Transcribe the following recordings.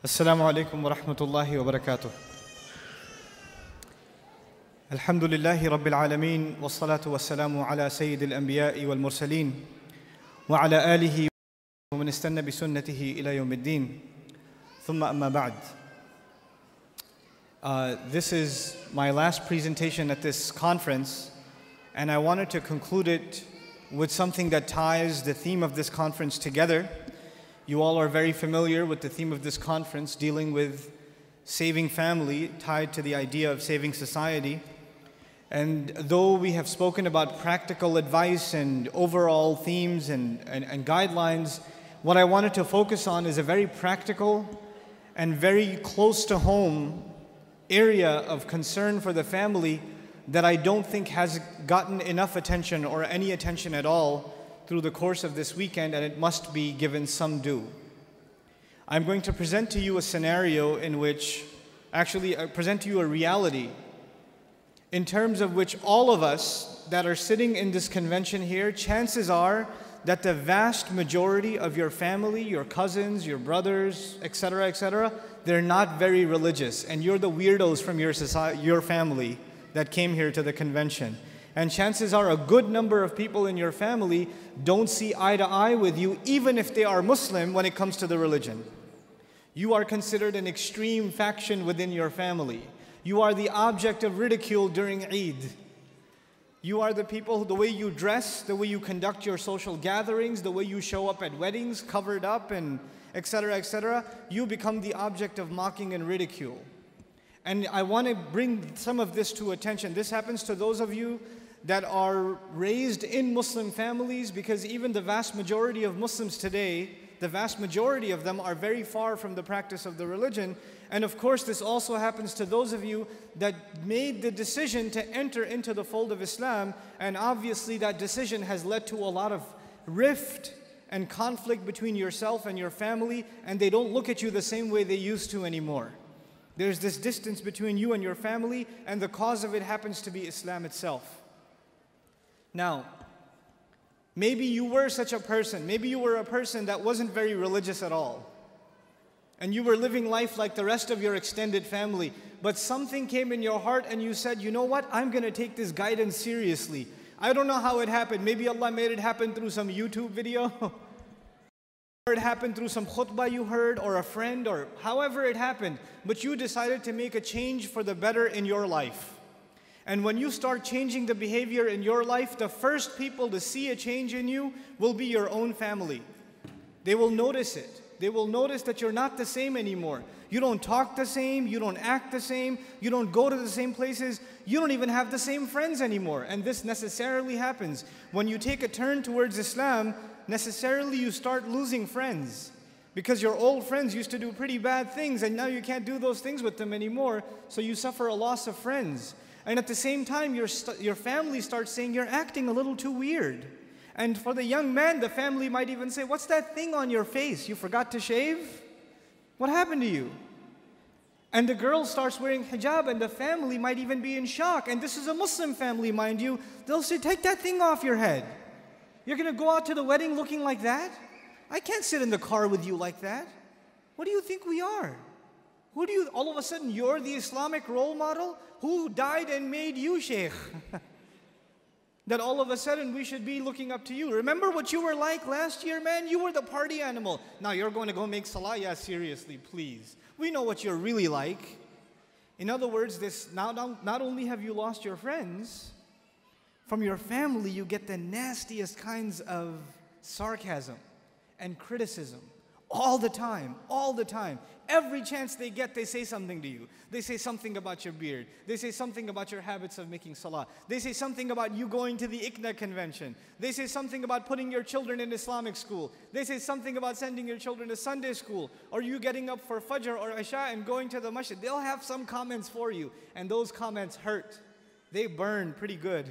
السلام عليكم ورحمة الله وبركاته. الحمد لله رب العالمين والصلاة والسلام على سيد الأنبياء والمرسلين وعلى آله ومن استنى بسنته إلى يوم الدين ثم أما بعد. This is my last presentation at this conference, and I wanted to conclude it with something that ties the theme of this conference together. You all are very familiar with the theme of this conference, dealing with saving family, tied to the idea of saving society. And though we have spoken about practical advice and overall themes and guidelines, what I wanted to focus on is a very practical and very close to home area of concern for the family that I don't think has gotten enough attention or any attention at all through the course of this weekend, and it must be given some due. I'm going to present to you a scenario in which, present to you a reality in terms of which all of us that are sitting in this convention here, chances are that the vast majority of your family, your cousins, your brothers, etc., they're not very religious, and you're the weirdos from your family that came here to the convention. And chances are a good number of people in your family don't see eye to eye with you, even if they are Muslim, when it comes to the religion. You are considered an extreme faction within your family. You are the object of ridicule during Eid. You are the people, the way you dress, the way you conduct your social gatherings, the way you show up at weddings, covered up, and etc., you become the object of mocking and ridicule. And I want to bring some of this to attention. This happens to those of you that are raised in Muslim families, because even the vast majority of Muslims today, the vast majority of them are very far from the practice of the religion. And of course, this also happens to those of you that made the decision to enter into the fold of Islam, and obviously that decision has led to a lot of rift and conflict between yourself and your family, and they don't look at you the same way they used to anymore. There's this distance between you and your family, and the cause of it happens to be Islam itself. Now, maybe you were such a person. Maybe you were a person that wasn't very religious at all, and you were living life like the rest of your extended family, but something came in your heart and you said, you know what, I'm going to take this guidance seriously. I don't know how it happened. Maybe Allah made it happen through some YouTube video, or it happened through some khutbah you heard, or a friend, or however it happened, but you decided to make a change for the better in your life. And when you start changing the behavior in your life, the first people to see a change in you will be your own family. They will notice it. They will notice that you're not the same anymore. You don't talk the same, you don't act the same, you don't go to the same places, you don't even have the same friends anymore. And this necessarily happens. When you take a turn towards Islam, necessarily you start losing friends, because your old friends used to do pretty bad things, and now you can't do those things with them anymore, so you suffer a loss of friends. And at the same time, your family starts saying, you're acting a little too weird. And for the young man, the family might even say, what's that thing on your face? You forgot to shave? What happened to you? And the girl starts wearing hijab, and the family might even be in shock. And this is a Muslim family, mind you. They'll say, take that thing off your head. You're going to go out to the wedding looking like that? I can't sit in the car with you like that. What do you think we are? All of a sudden, you're the Islamic role model? Who died and made you sheikh? That all of a sudden we should be looking up to you. Remember what you were like last year, man? You were the party animal. Now you're going to go make salah? Yeah, seriously, please. We know what you're really like. In other words, not only have you lost your friends, from your family you get the nastiest kinds of sarcasm and criticism. All the time, all the time. Every chance they get, they say something to you. They say something about your beard. They say something about your habits of making salah. They say something about you going to the ICNA convention. They say something about putting your children in Islamic school. They say something about sending your children to Sunday school, or you getting up for Fajr or Isha and going to the masjid. They'll have some comments for you, and those comments hurt. They burn pretty good.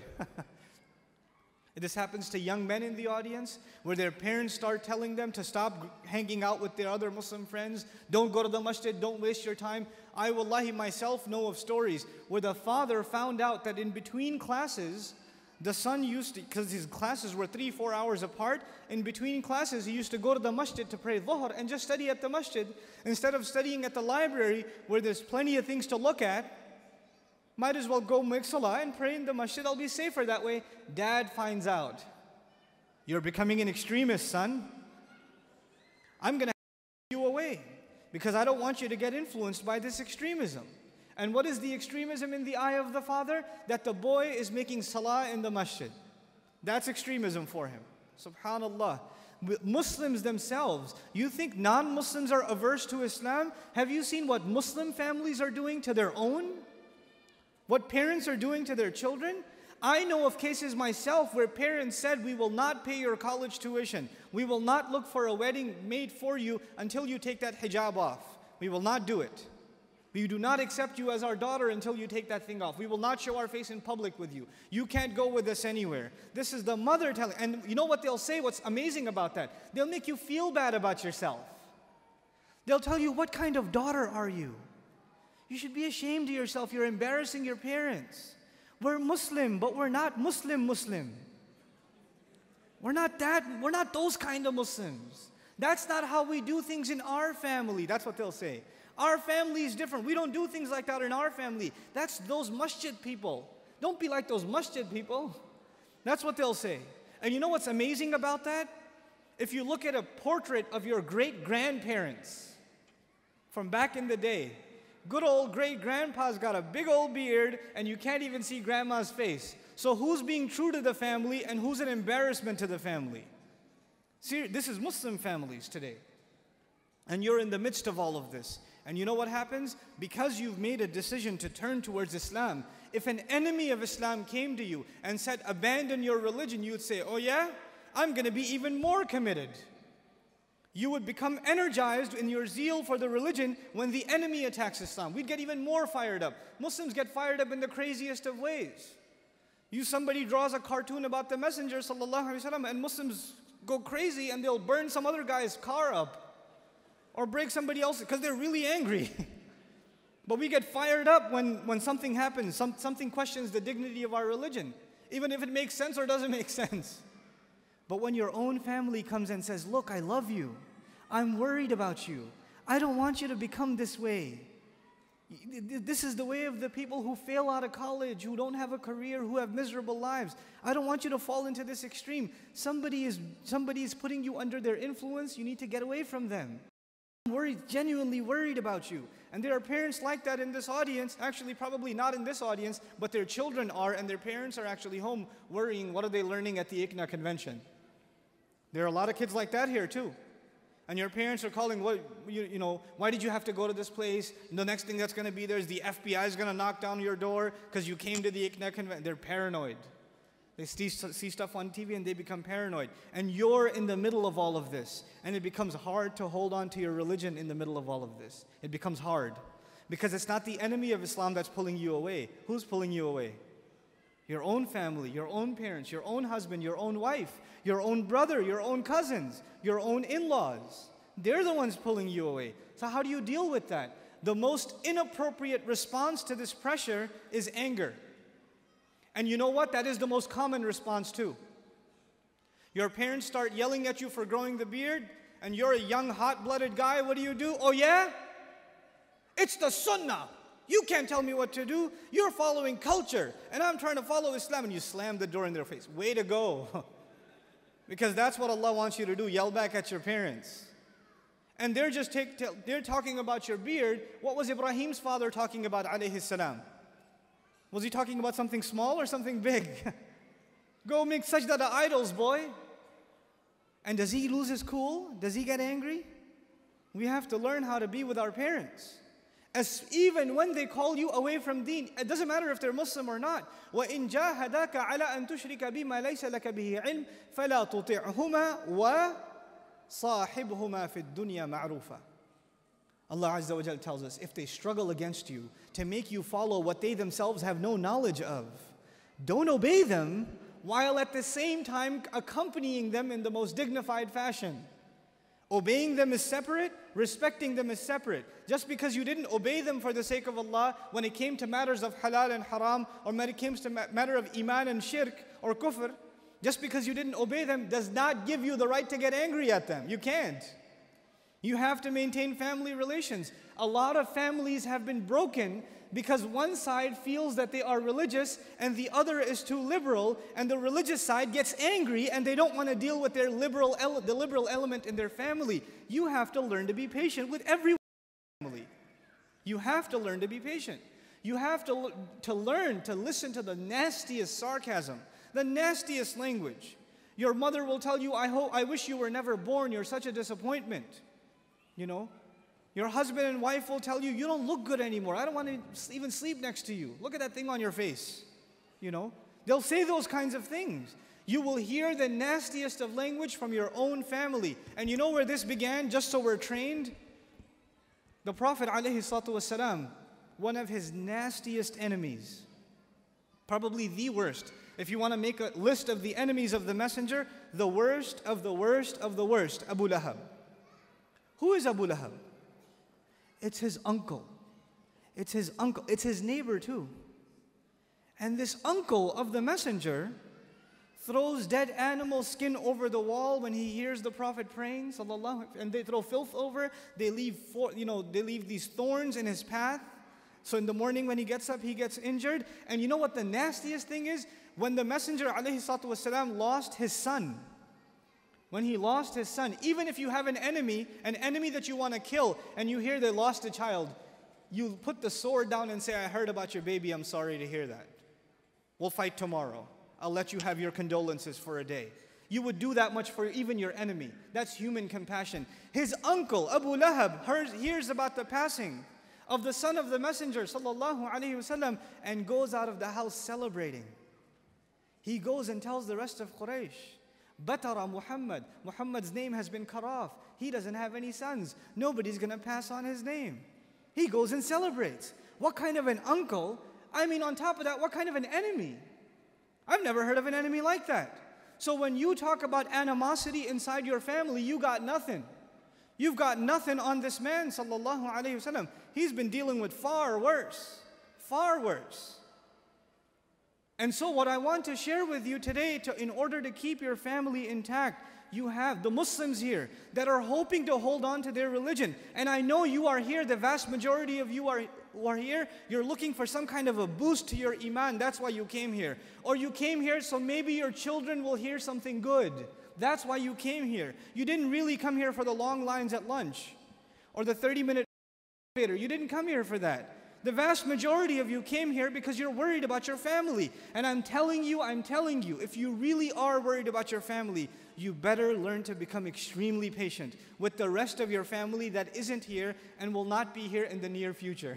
This happens to young men in the audience, where their parents start telling them to stop hanging out with their other Muslim friends. Don't go to the masjid, don't waste your time. I wallahi myself know of stories where the father found out that in between classes, The son used to, because his classes were 3-4 hours apart, in between classes he used to go to the masjid to pray dhuhr and just study at the masjid. Instead of studying at the library where there's plenty of things to look at, might as well go make salah and pray in the masjid. I'll be safer that way. Dad finds out. You're becoming an extremist, son. I'm going to take you away because I don't want you to get influenced by this extremism. And what is the extremism in the eye of the father? That the boy is making salah in the masjid. That's extremism for him. Subhanallah. Muslims themselves, you think non-Muslims are averse to Islam? Have you seen what Muslim families are doing to their own? What parents are doing to their children? I know of cases myself where parents said, we will not pay your college tuition. We will not look for a wedding made for you until you take that hijab off. We will not do it. We do not accept you as our daughter until you take that thing off. We will not show our face in public with you. You can't go with us anywhere. This is the mother telling. And you know what they'll say? What's amazing about that? They'll make you feel bad about yourself. They'll tell you, what kind of daughter are you? You should be ashamed of yourself. You're embarrassing your parents. We're Muslim, but we're not Muslim. We're not those kind of Muslims. That's not how we do things in our family. That's what they'll say. Our family is different. We don't do things like that in our family. That's those masjid people. Don't be like those masjid people. That's what they'll say. And you know what's amazing about that? If you look at a portrait of your great-grandparents from back in the day, good old great-grandpa's got a big old beard and you can't even see grandma's face. So who's being true to the family and who's an embarrassment to the family? See, this is Muslim families today. And you're in the midst of all of this. And you know what happens? Because you've made a decision to turn towards Islam, if an enemy of Islam came to you and said, abandon your religion, you would say, oh yeah? I'm going to be even more committed. You would become energized in your zeal for the religion when the enemy attacks Islam. We'd get even more fired up. Muslims get fired up in the craziest of ways. Somebody draws a cartoon about the Messenger ﷺ, and Muslims go crazy and they'll burn some other guy's car up. Or break somebody else because they're really angry. But we get fired up when something happens, something questions the dignity of our religion, even if it makes sense or doesn't make sense. But when your own family comes and says, look, I love you. I'm worried about you. I don't want you to become this way. This is the way of the people who fail out of college, who don't have a career, who have miserable lives. I don't want you to fall into this extreme. Somebody is putting you under their influence. You need to get away from them. Genuinely worried about you. And there are parents like that in this audience, actually probably not in this audience, but their children are, and their parents are actually home worrying, what are they learning at the ICNA convention? There are a lot of kids like that here too. And your parents are calling, why did you have to go to this place? The next thing that's going to be there is the FBI is going to knock down your door because you came to the ICNA convention. They're paranoid. They see stuff on TV and they become paranoid. And you're in the middle of all of this. And it becomes hard to hold on to your religion in the middle of all of this. It becomes hard. Because it's not the enemy of Islam that's pulling you away. Who's pulling you away? Your own family, your own parents, your own husband, your own wife, your own brother, your own cousins, your own in-laws. They're the ones pulling you away. So how do you deal with that? The most inappropriate response to this pressure is anger. And you know what? That is the most common response too. Your parents start yelling at you for growing the beard, and you're a young, hot-blooded guy. What do? Oh yeah? It's the sunnah. You can't tell me what to do. You're following culture, and I'm trying to follow Islam, and you slam the door in their face. Way to go. Because that's what Allah wants you to do, yell back at your parents. And they're talking about your beard. What was Ibrahim's father talking about, alayhi salam? Was he talking about something small or something big? Go make sajda to idols, boy. And does he lose his cool? Does he get angry? We have to learn how to be with our parents. Even when they call you away from deen, it doesn't matter if they're Muslim or not. وَإِن جَاهَدَاكَ عَلَىٰ أَن تُشْرِكَ بِمَا لَيْسَ لَكَ بِهِ عِلْمٍ فَلَا تُطِعْهُمَا وَصَاحِبْهُمَا فِي الدُّنْيَا مَعْرُوفًا. Allah Azza wa Jal tells us, if they struggle against you to make you follow what they themselves have no knowledge of, don't obey them while at the same time accompanying them in the most dignified fashion. Obeying them is separate, respecting them is separate. Just because you didn't obey them for the sake of Allah when it came to matters of halal and haram, or when it came to matter of iman and shirk or kufr, just because you didn't obey them does not give you the right to get angry at them. You can't. You have to maintain family relations. A lot of families have been broken because one side feels that they are religious and the other is too liberal, and the religious side gets angry and they don't want to deal with the liberal element in their family. You have to learn to be patient with every family. You have to learn to be patient. You have to learn to listen to the nastiest sarcasm, the nastiest language. Your mother will tell you, I wish you were never born, you're such a disappointment. You know? Your husband and wife will tell you, you don't look good anymore. I don't want to even sleep next to you. Look at that thing on your face. You know? They'll say those kinds of things. You will hear the nastiest of language from your own family. And you know where this began, just so we're trained? The Prophet ﷺ, one of his nastiest enemies, probably the worst. If you want to make a list of the enemies of the Messenger, the worst of the worst of the worst, Abu Lahab. Who is Abu Lahab? It's his uncle. It's his uncle. It's his neighbor too. And this uncle of the Messenger throws dead animal skin over the wall when he hears the Prophet praying, sallallahu, and they throw filth over. They leave these thorns in his path. So in the morning when he gets up, he gets injured. And you know what the nastiest thing is? When the Messenger ﷺ lost his son, when he lost his son, even if you have an enemy that you want to kill, and you hear they lost a child, you put the sword down and say, I heard about your baby, I'm sorry to hear that. We'll fight tomorrow. I'll let you have your condolences for a day. You would do that much for even your enemy. That's human compassion. His uncle, Abu Lahab, hears about the passing of the son of the Messenger, sallallahu alaihi wasallam, and goes out of the house celebrating. He goes and tells the rest of Quraysh, Batara Muhammad. Muhammad's name has been cut off. He doesn't have any sons. Nobody's going to pass on his name. He goes and celebrates. What kind of an uncle? I mean, on top of that, what kind of an enemy? I've never heard of an enemy like that. So when you talk about animosity inside your family, you got nothing. You've got nothing on this man, sallallahu alaihi wasallam. He's been dealing with far worse. Far worse. And so what I want to share with you today, in order to keep your family intact, you have the Muslims here that are hoping to hold on to their religion. And I know you are here, the vast majority of you who are here, you're looking for some kind of a boost to your iman. That's why you came here. Or you came here so maybe your children will hear something good. That's why you came here. You didn't really come here for the long lines at lunch or the 30-minute elevator. You didn't come here for that. The vast majority of you came here because you're worried about your family. And I'm telling you, if you really are worried about your family, you better learn to become extremely patient with the rest of your family that isn't here and will not be here in the near future.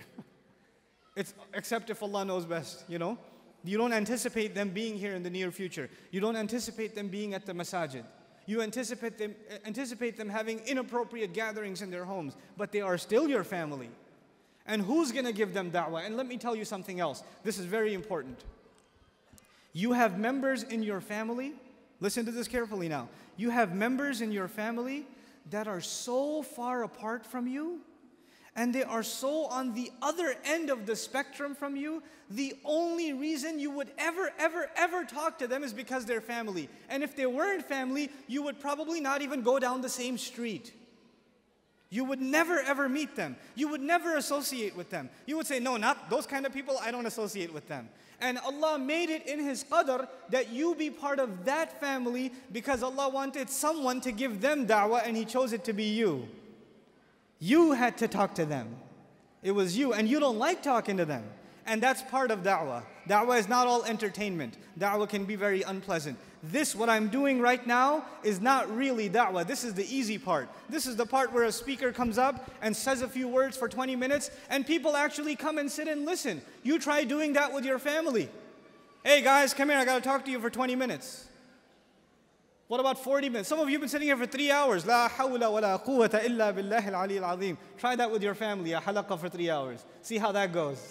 Except if Allah knows best, you know. You don't anticipate them being here in the near future. You don't anticipate them being at the masajid. You anticipate them having inappropriate gatherings in their homes, but they are still your family. And who's going to give them da'wah? And let me tell you something else. This is very important. You have members in your family. Listen to this carefully now. You have members in your family that are so far apart from you, and they are so on the other end of the spectrum from you. The only reason you would ever talk to them is because they're family. And if they weren't family, you would probably not even go down the same street. You would never ever meet them. You would never associate with them. You would say, no, not those kind of people, I don't associate with them. And Allah made it in His qadr that you be part of that family because Allah wanted someone to give them da'wah and He chose it to be you. You had to talk to them. It was you, and you don't like talking to them. And that's part of da'wah. Da'wah is not all entertainment. Da'wah can be very unpleasant. What I'm doing right now, is not really da'wah. This is the easy part. This is the part where a speaker comes up and says a few words for 20 minutes, and people actually come and sit and listen. You try doing that with your family. Hey guys, come here, I got to talk to you for 20 minutes. What about 40 minutes? Some of you have been sitting here for 3 hours. La hawla wa la quwwata illa billahi al-ali al-azim. Try that with your family, a halaqah for 3 hours. See how that goes.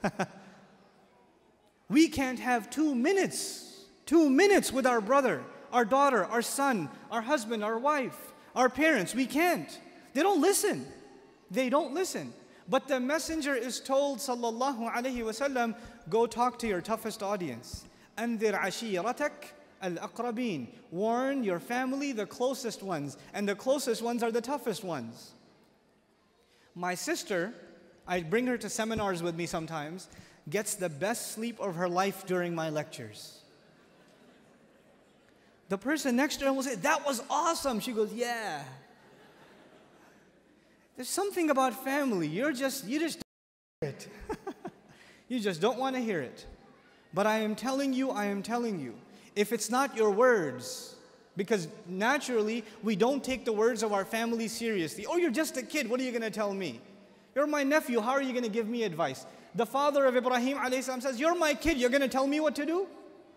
We can't have 2 minutes with our brother, our daughter, our son, our husband, our wife, Our parents, we can't. They don't listen. They don't listen. But the messenger is told, sallallahu alayhi wasallam, go talk to your toughest audience. أَنذِرْ عَشِيرَتَكَ الْأَقْرَبِينَ. Warn your family, the closest ones. And the closest ones are the toughest ones. My sister, I bring her to seminars with me sometimes, gets the best sleep of her life during my lectures. The person next to her will say, that was awesome. She goes, yeah. There's something about family. You just don't hear it. You just don't want to hear it. But I am telling you, if it's not your words, because naturally we don't take the words of our family seriously. Oh, you're just a kid. What are you going to tell me? You're my nephew. How are you going to give me advice? The father of Ibrahim alayhi salam says, you're my kid. You're going to tell me what to do?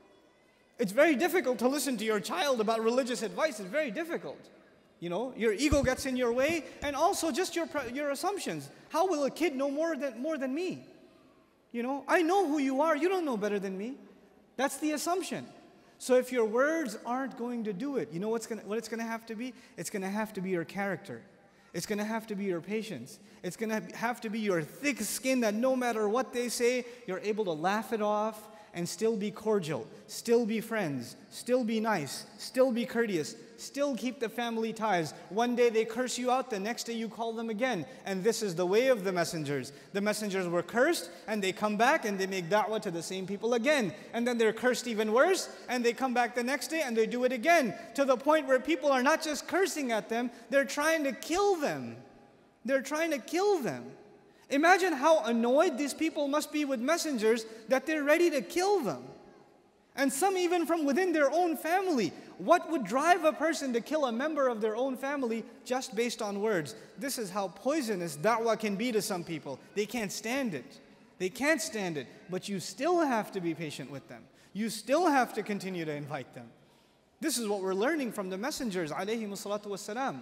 It's very difficult to listen to your child about religious advice. It's very difficult. You know, your ego gets in your way, and also just your assumptions. How will a kid know more than me? You know, I know who you are. You don't know better than me. That's the assumption. So if your words aren't going to do it, you know what it's going to have to be? It's going to have to be your character. It's going to have to be your patience. It's going to have to be your thick skin that no matter what they say, you're able to laugh it off and still be cordial, still be friends, still be nice, still be courteous, still keep the family ties. One day they curse you out, the next day you call them again. And this is the way of the messengers. The messengers were cursed, and they come back and they make da'wah to the same people again. And then they're cursed even worse, and they come back the next day and they do it again. To the point where people are not just cursing at them, they're trying to kill them. They're trying to kill them. Imagine how annoyed these people must be with messengers that they're ready to kill them. And some even from within their own family. What would drive a person to kill a member of their own family just based on words? This is how poisonous da'wah can be to some people. They can't stand it. They can't stand it. But you still have to be patient with them. You still have to continue to invite them. This is what we're learning from the messengers, alayhimu salatu wassalam.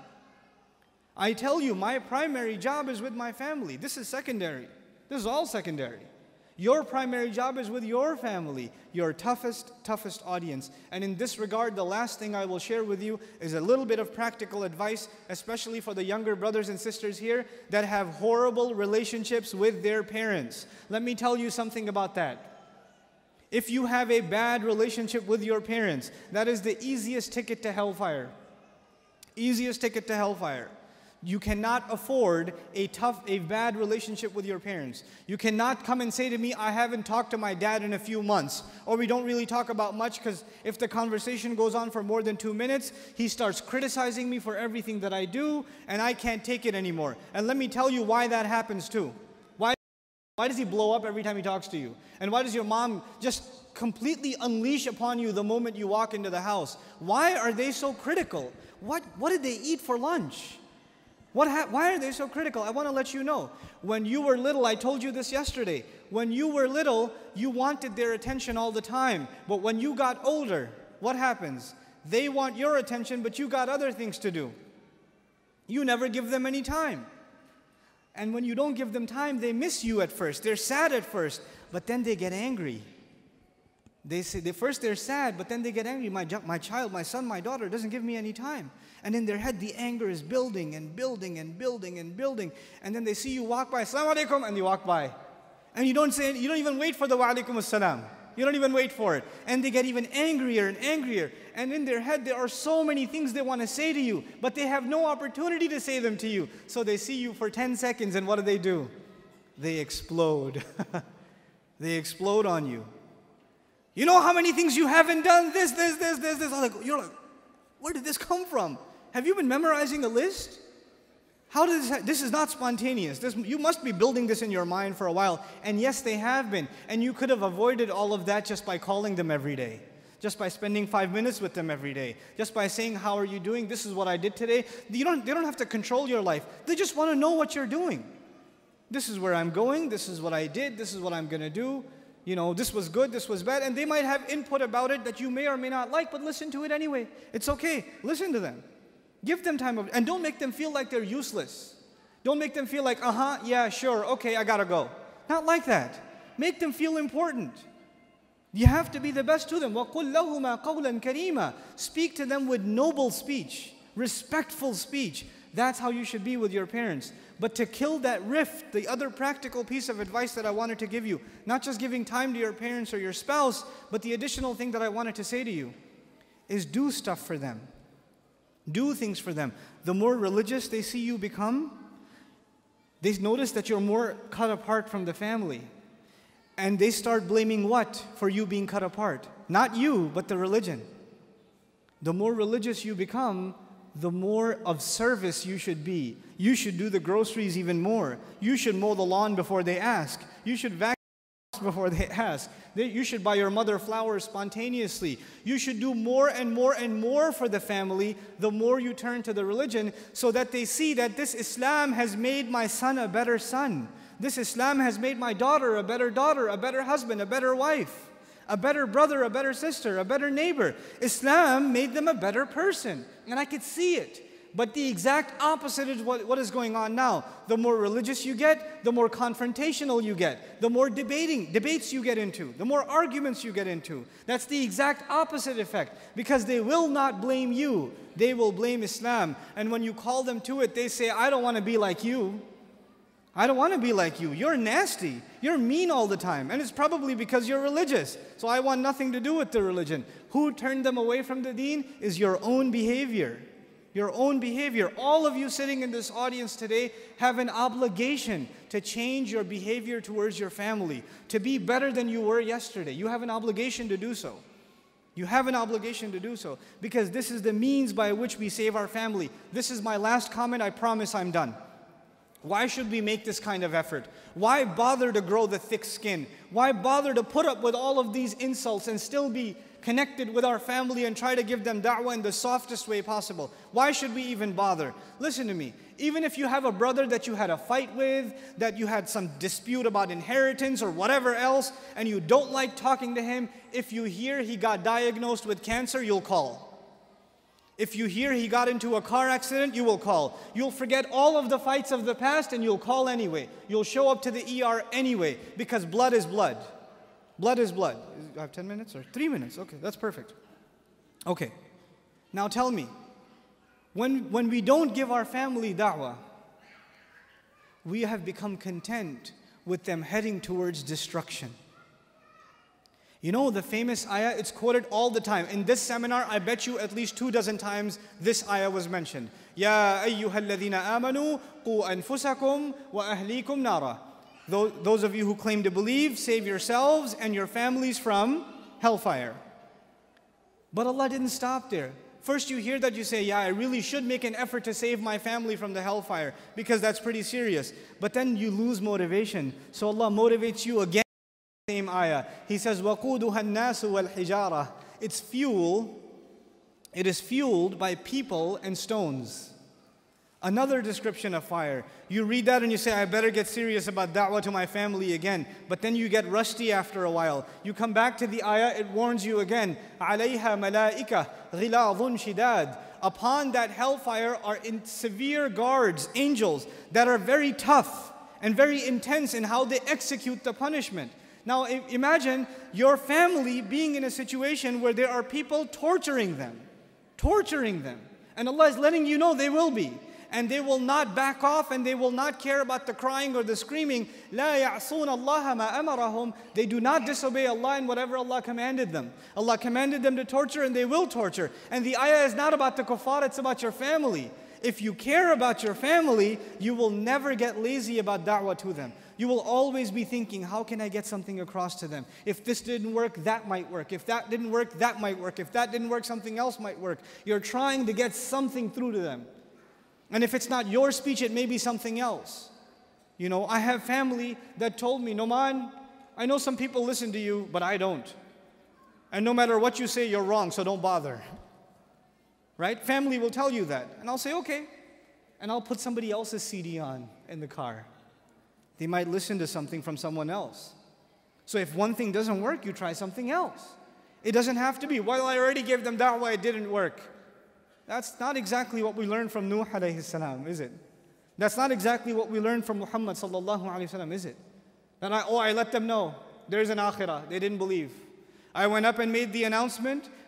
I tell you, my primary job is with my family. This is secondary. This is all secondary. Your primary job is with your family, your toughest audience. And in this regard, the last thing I will share with you is a little bit of practical advice, especially for the younger brothers and sisters here that have horrible relationships with their parents. Let me tell you something about that. If you have a bad relationship with your parents, that is the easiest ticket to hellfire. Easiest ticket to hellfire. You cannot afford a bad relationship with your parents. You cannot come and say to me, I haven't talked to my dad in a few months, or we don't really talk about much because if the conversation goes on for more than 2 minutes, he starts criticizing me for everything that I do, and I can't take it anymore. And let me tell you why that happens too. Why does he blow up every time he talks to you? And why does your mom just completely unleash upon you the moment you walk into the house? Why are they so critical? What did they eat for lunch? Why are they so critical? I want to let you know. When you were little, I told you this yesterday. When you were little, you wanted their attention all the time. But when you got older, what happens? They want your attention, but you got other things to do. You never give them any time. And when you don't give them time, they miss you at first. They're sad at first, but then they get angry. First they're sad, but then they get angry. My child, my son, my daughter doesn't give me any time. And in their head, the anger is building and building and building and building. And then they see you walk by, Assalamu alaikum, and you walk by. And you don't even wait for the wa alaikum assalam. You don't even wait for it. And they get even angrier and angrier. And in their head, there are so many things they want to say to you, but they have no opportunity to say them to you. So they see you for 10 seconds, and what do? They explode. They explode on you. You know how many things you haven't done? This. You're like, where did this come from? Have you been memorizing a list? How does this is not spontaneous. You must be building this in your mind for a while. And yes, they have been. And you could have avoided all of that just by calling them every day. Just by spending 5 minutes with them every day. Just by saying, how are you doing? This is what I did today. They don't have to control your life. They just want to know what you're doing. This is where I'm going. This is what I did. This is what I'm going to do. You know, this was good, this was bad. And they might have input about it that you may or may not like, but listen to it anyway. It's okay. Listen to them. Give them time. And don't make them feel like they're useless. Don't make them feel like, yeah, sure, okay, I gotta go. Not like that. Make them feel important. You have to be the best to them. وَقُلْ لَهُمَا قَوْلًا كَرِيمًا. Speak to them with noble speech. respectful speech. That's how you should be with your parents. But to kill that rift, the other practical piece of advice that I wanted to give you, not just giving time to your parents or your spouse, but the additional thing that I wanted to say to you is do stuff for them. Do things for them. The more religious they see you become, they notice that you're more cut apart from the family. And they start blaming what for you being cut apart? Not you, but the religion. The more religious you become, the more of service you should be. You should do the groceries even more. You should mow the lawn before they ask. You should vacuum before they ask. You should buy your mother flowers spontaneously. You should do more and more and more for the family the more you turn to the religion, so that they see that this Islam has made my son a better son. This Islam has made my daughter, a better husband, a better wife, a better brother, a better sister, a better neighbor. Islam made them a better person. And I could see it. But the exact opposite is what is going on now. The more religious you get, the more confrontational you get, the more debates you get into, the more arguments you get into. That's the exact opposite effect. Because they will not blame you. They will blame Islam. And when you call them to it, they say, I don't want to be like you. I don't want to be like you. You're nasty. You're mean all the time. And it's probably because you're religious. So I want nothing to do with the religion. Who turned them away from the deen is your own behavior. Your own behavior. All of you sitting in this audience today have an obligation to change your behavior towards your family, to be better than you were yesterday. You have an obligation to do so. You have an obligation to do so, because this is the means by which we save our family. This is my last comment. I promise I'm done. Why should we make this kind of effort? Why bother to grow the thick skin? Why bother to put up with all of these insults and still be connected with our family and try to give them da'wah in the softest way possible? Why should we even bother? Listen to me. Even if you have a brother that you had a fight with, that you had some dispute about inheritance or whatever else, and you don't like talking to him, if you hear he got diagnosed with cancer, you'll call. If you hear he got into a car accident, you will call. You'll forget all of the fights of the past and you'll call anyway. You'll show up to the ER anyway, because blood is blood. Blood is blood. I have 10 minutes or 3 minutes? Okay, that's perfect. Okay, now tell me, when we don't give our family da'wah, we have become content with them heading towards destruction. You know the famous ayah, it's quoted all the time. In this seminar, I bet you at least 24 times this ayah was mentioned. Ya ayyuhal ladhina amanu, qu anfusakum wa ahlikum nara. Those of you who claim to believe, save yourselves and your families from hellfire. But Allah didn't stop there. First you hear that, you say, yeah, I really should make an effort to save my family from the hellfire, because that's pretty serious. But then you lose motivation. So Allah motivates you again. Same ayah. He says, وَقُودُهَا النَّاسُ وَالْحِجَارَةِ. Its fuel, it is fueled by people and stones. Another description of fire. You read that and you say, I better get serious about da'wah to my family again. But then you get rusty after a while. You come back to the ayah, it warns you again. عَلَيْهَا مَلَائِكَةٌ غِلَاظٌ شِدَادٌ. Upon that hellfire are severe guards, angels, that are very tough and very intense in how they execute the punishment. Now imagine your family being in a situation where there are people torturing them. And Allah is letting you know they will be. And they will not back off, and they will not care about the crying or the screaming. لَا يَعْصُونَ اللَّهَ مَا أَمَرَهُمْ. They do not disobey Allah in whatever Allah commanded them. Allah commanded them to torture, and they will torture. And the ayah is not about the kuffar, it's about your family. If you care about your family, you will never get lazy about da'wah to them. You will always be thinking, how can I get something across to them? If this didn't work, that might work. If that didn't work, that might work. If that didn't work, something else might work. You're trying to get something through to them. And if it's not your speech, it may be something else. You know, I have family that told me, Noman, I know some people listen to you, but I don't. And no matter what you say, you're wrong, so don't bother. Right? Family will tell you that. And I'll say, okay. And I'll put somebody else's CD on in the car. They might listen to something from someone else. So if one thing doesn't work, you try something else. It doesn't have to be, well, I already gave them da'wah, it didn't work. That's not exactly what we learned from Nuh alayhi salam, is it? That's not exactly what we learned from Muhammad sallallahu alayhi wasallam, is it? That I let them know, there's an akhirah, they didn't believe. I went up and made the announcement,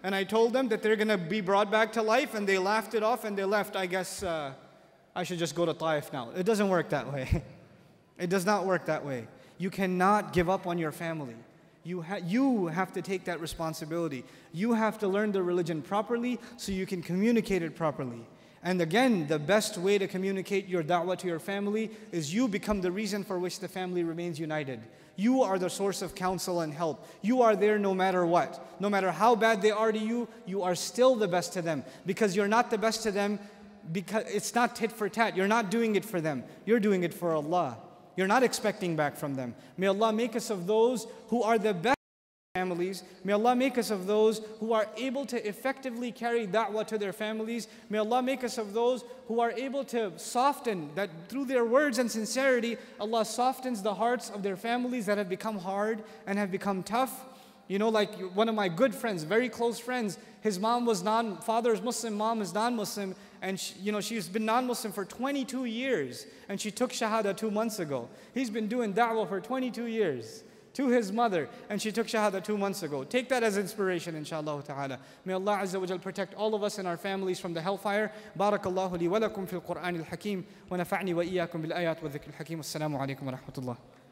and I told them that they're going to be brought back to life, and they laughed it off and they left. I guess I should just go to Taif now. It doesn't work that way. It does not work that way. You cannot give up on your family. You have to take that responsibility. You have to learn the religion properly so you can communicate it properly. And again, the best way to communicate your da'wah to your family is you become the reason for which the family remains united. You are the source of counsel and help. You are there no matter what. No matter how bad they are to you, you are still the best to them. Because you're not the best to them, because it's not tit for tat. You're not doing it for them. You're doing it for Allah. You're not expecting back from them. May Allah make us of those who are the best families. May Allah make us of those who are able to effectively carry da'wah to their families. May Allah make us of those who are able to soften, that through their words and sincerity, Allah softens the hearts of their families that have become hard and have become tough. You know, like one of my good friends, very close friends, his mom was father is Muslim, mom is non-Muslim, and she's been non-Muslim for 22 years, and she took Shahada 2 months ago. He's been doing da'wah for 22 years to his mother, and she took Shahada 2 months ago. Take that as inspiration, inshallah ta'ala. May Allah Azza wa Jal protect all of us and our families from the hellfire. Barakallahu li wa lakum fil Qur'an al-Hakim, wa nafa'ni wa iyyakum bil ayat wa dhikr al-Hakim. Assalamu alaikum wa rahmatullah.